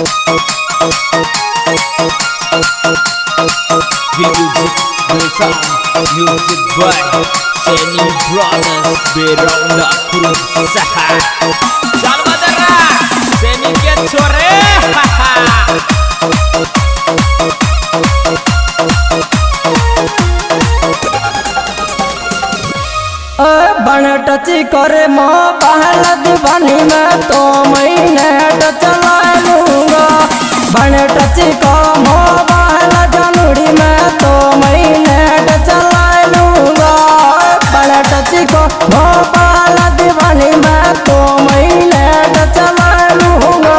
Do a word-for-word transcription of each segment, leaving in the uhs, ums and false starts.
Music, music, music by Seni Brothers Berona Kurusaha. Jangan madara, Seni ke chore. बन टची करे mobile दीवानी में तो मैं नेट चला लूंगा। बन टची को मोबाइल जानूरी में तो मैं नेट चला लूंगा। बन टची को मोबाइल दीवानी में तो मैं नेट चला लूंगा।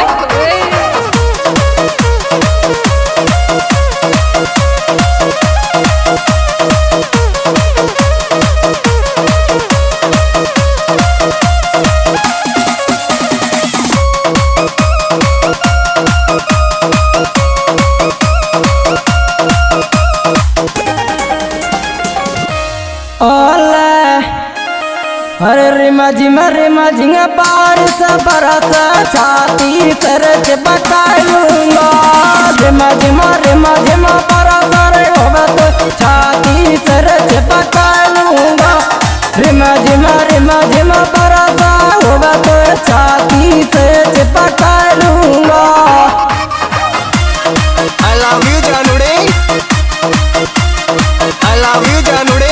अरे रिमा जिमा रिमा झिंगा बारिश बरस छाती सर चिपका लूंगा। रिमा जिमा रिमा झिमा बरस रे होवे तो छाती सर चिपका लूंगा। रिमा जिमा रिमा झिमा बरस होवे तो छाती से चिपका लूंगा। I love you जानुड़े, I love you जानुड़े।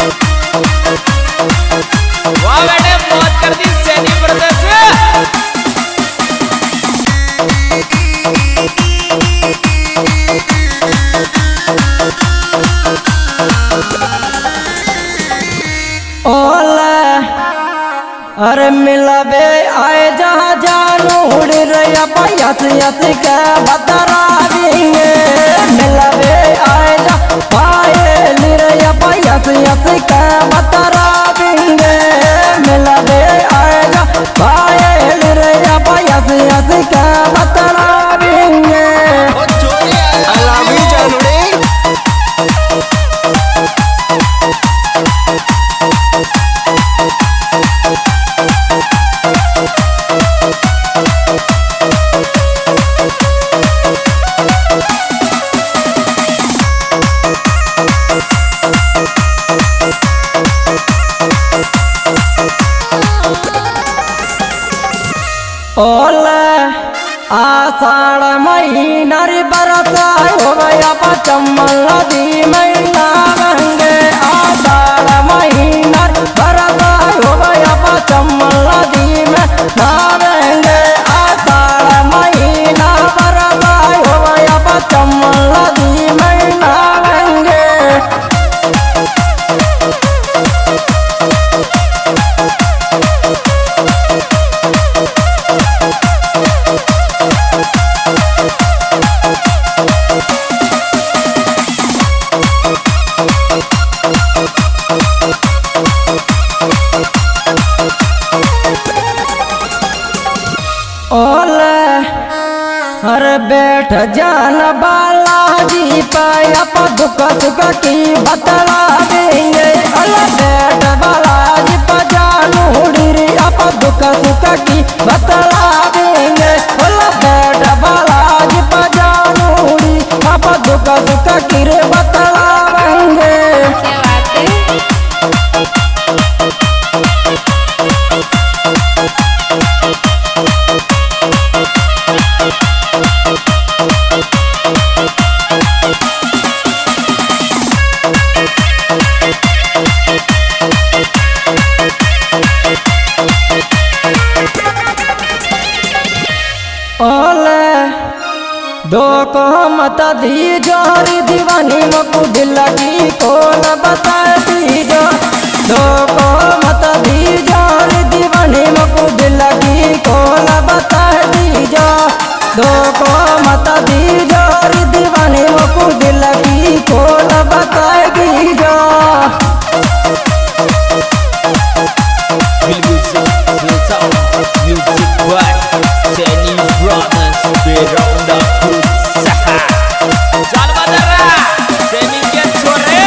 वाह बेटे मौज कर दी सैनी ब्रदर्स। ओले अरे मिलबे आए जहाँ जानू उड़ रहा पैस यस के बतरावेंगे। मिलबे आए जहाँ पाए लिरया पैस यस के बतरावेंगे। मिलबे आए जहाँ पाए लिरया पैस यस के बतरावेंगे। I love you जानुड़े। ओले आषाढ़ महीना रे बरसा हो गया पचमन नदी में नावेंगे। आषाढ़ महीना रे बरसा हो गया पचमन नदी में नावेंगे। आषाढ़ महीना बरसा हो गया पचमन नदी में नावेंगे। ओले अरे बैठ जान बालाजी पाया पर दुख सुख की बतला देंगे। अरे बैठ बालाजी पर जानू रे आप दुख सुख की बतला देंगे। अरे बैठ बालाजी पर जानू रे आप दुख सुख की रे बतला देंगे। ओले दो को मत दी जोरी दीवानी मकू दिल की कौन बता दीजो। दो को मत दी जोरी दीवानी मकू दिल की कौन बता दीजो। दो को मत दी जोरी दीवानी मकू दिल की कौन बता दीजो। Music, music, music by Seni Brothers Berona Kurusaha. Jangan madara, Seni ke chore.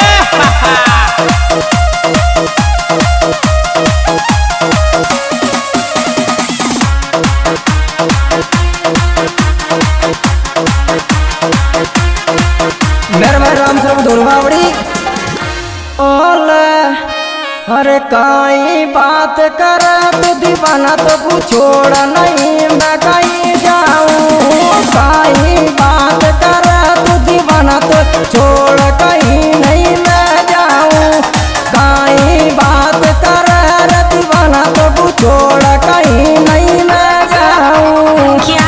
Ram सर्व दुर्गावड़ी ओले अरे काई बात कर तू दीवाना तो कुछ छोड़ नहीं मैं कहीं जाऊँ काई बात कर तू दीवाना तो छोड़ कहीं नहीं मैं जाऊँ काई बात कर दीवाना तो कुछ छोड़ कहीं नहीं मैं जाऊँ क्या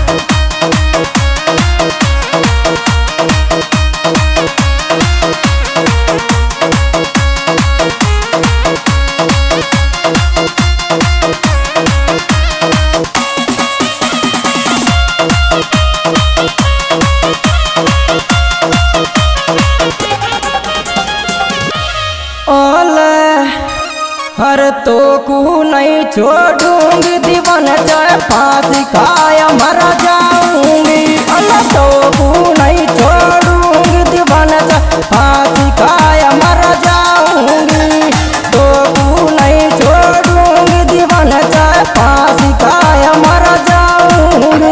हर तो को नहीं छोड़ूंगी दीवाना चाहे फांसी खाया मर जाऊंगी अल्लाह तो को नहीं छोड़ूंगी दीवाना चाहे फांसी खाया मर जाऊंगी तो को नहीं छोड़ूंगी दीवाना चाहे फांसी खाया मर जाऊंगी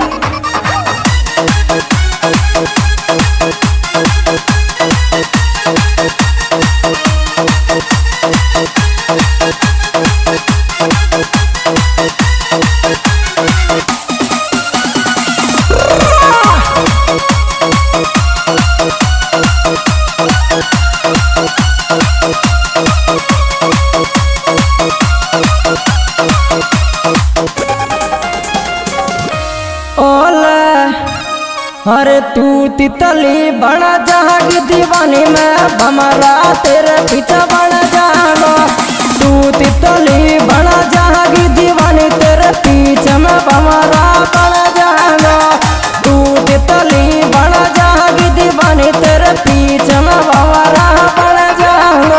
अरे तू तितली बना जहाग दीवानी में हमारा तेरे पीछा बना जागा तू तितली बना जहाग दीवानी तेरे पीछे में हमारा बना जागा तू तितली बना जहाग दीवानी तेरे पीछे में हमारा बना जागा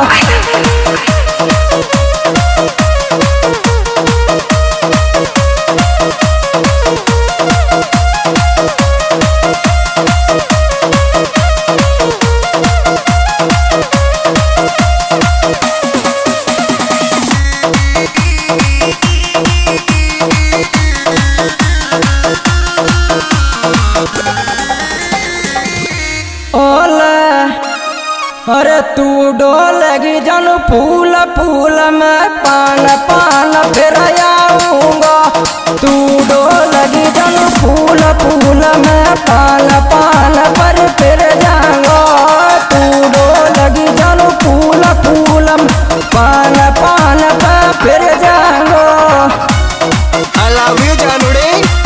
अरे तू डोलेगी जानू फूल फूल में पान पान फिर आऊंगा तू डोलेगी जानू फूल फूल में पान पान पर फिर जाऊंगा तू डोलेगी जानू फूल फूल में पान पान पर फिर जाऊंगा I love you जानुड़े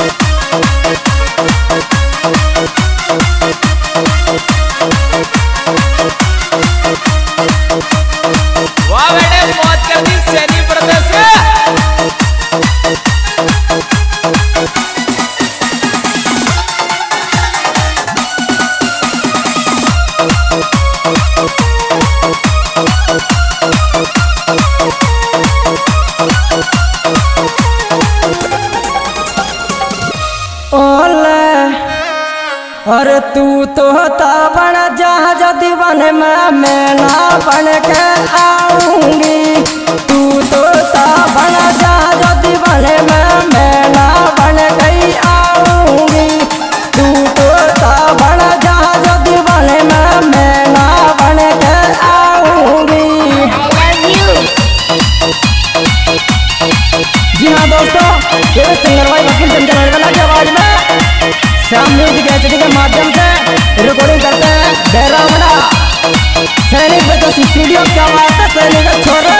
वाह बेटे मौत कर दी सैनी प्रदेश अरे तू तो होता बन जहाज दीवाने में मैं ना बन के आऊंगी तू तो होता बन जहाज दीवाने में मैं ना बन के आऊंगी तू तो होता बन जहाज दीवाने में मैं ना बन के आऊंगी जी हाँ दोस्तों ये सिंगर भाई वकील चंचल वाला की आवाज में श्याम म्यूजिक एचडी के माध्यम से रिकॉर्डिंग करते हैं बैरावड़ा सैनिक बच्चों स्टूडियो क्या बात है सैनिक छोरे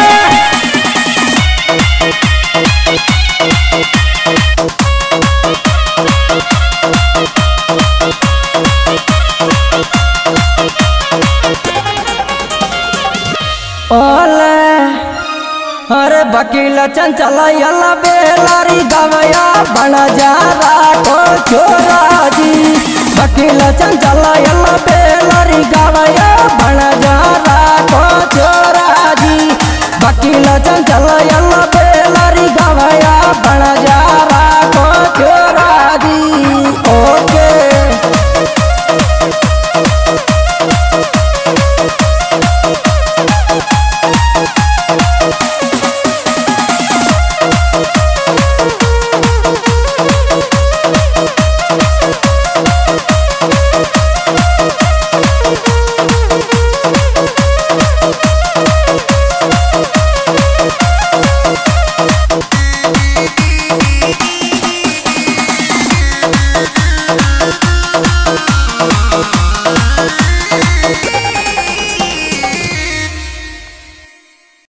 अरे वकील चंचल यला बेलारी गवया बन जा राखो छोरा जी वकील चंचल यला बेलारी गवया बन जा राखो छोरा जी वकील चंचल यला बेलारी गवया बन जा राखो छोरा